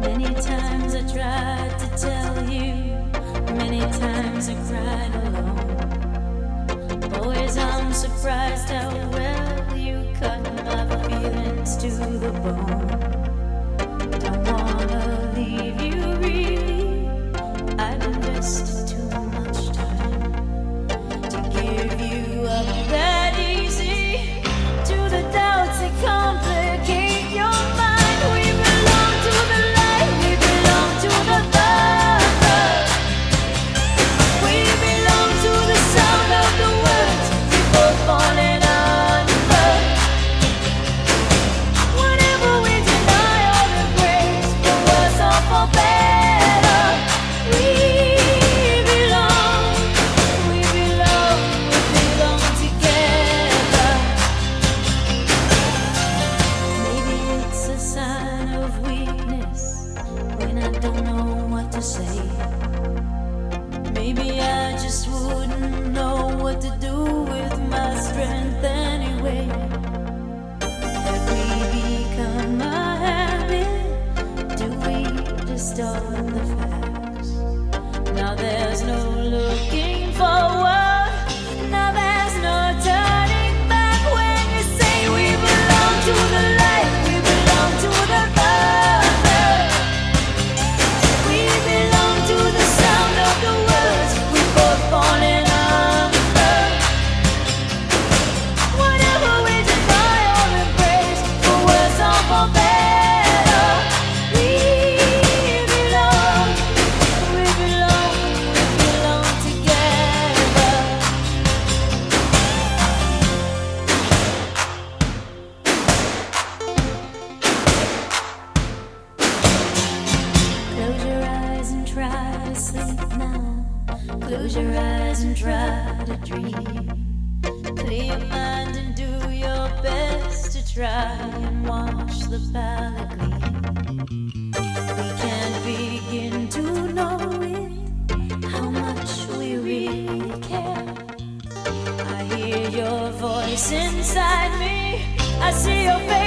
Many times I tried to tell you, many times I cried alone. Always I'm surprised how well you cut my feelings to the bone. Don't wanna leave you really, I've invested too much time to give you up that easy to the doubts that complicate your mind. We belong to the light, we belong to the love. We belong to the sound of the words we both falling under. Whatever we deny or embrace, for worse or for better, we belong together. Maybe it's a sign of weakness when I don't know what to say. Maybe I just wouldn't know what to do with my strength anyway. Have we become a habit? Do we distort the facts? Now there's no looking forward. Now there's no turning back when you say we belong to the light, we belong to the love. We belong to the sound of the words we both falling under. Whatever we deny or embrace, for worse or for better, we belong together. Close your eyes and try to sleep now. Close your eyes and try to dream. Clear your mind and do your best to try and wash the palate clean. We can't begin to know it, how much we really care. I hear your voice inside me, I see your face.